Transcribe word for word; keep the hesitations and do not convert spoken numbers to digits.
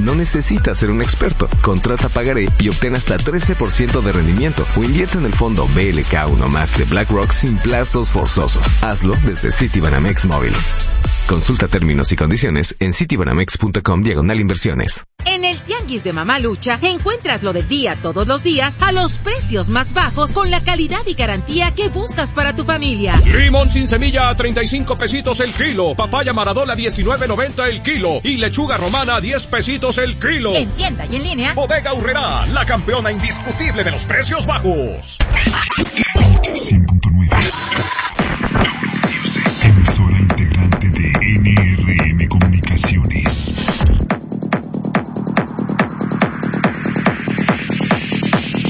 No necesitas ser un experto. Contrata pagaré y obtén hasta trece por ciento de rendimiento o invierte en el fondo B L K uno más de BlackRock sin plazos forzosos. Hazlo desde Citibanamex Móvil. Consulta términos y condiciones en citibanamex.com diagonal inversiones. En el Tianguis de Mamalucha encuentras lo del día todos los días a los precios más bajos con la calidad y garantía que buscas para tu familia. Limón sin semilla a treinta y cinco pesitos el kilo. Papaya Maradona diecinueve noventa el kilo. Y lechuga romana a diez pesitos el kilo. En tienda y en línea. Bodega Aurrerá, la campeona indiscutible de los precios bajos.